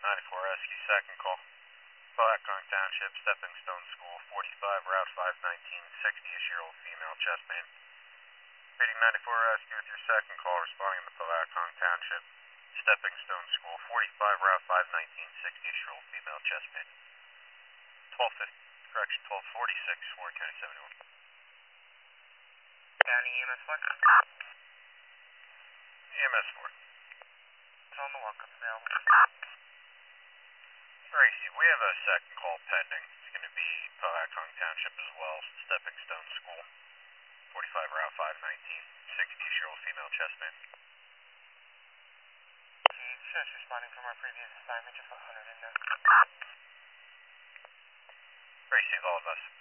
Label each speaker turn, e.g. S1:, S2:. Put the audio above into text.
S1: 94 Rescue, second call. Blackgong Township, Stepping Stone School, 45, Route 519, 60-ish-year-old female chest pain. Reading 94 Rescue with your second call, responding to Blackgong Township, Stepping Stone School, 45, Route 519, 60-ish-year-old female chest pain. 1250, correction, 1246, Warren County 71.
S2: County EMS 4?
S1: EMS 4.
S2: It's on the walk-up available.
S1: Gracie, we have a second call pending. It's going to be Blackgong Township as well, Stepping Stone School, 45, Route 519, 60-ish-year-old female chest pain.
S2: Just responding from our previous assignment, just 100 in there.
S1: Gracie, all of us.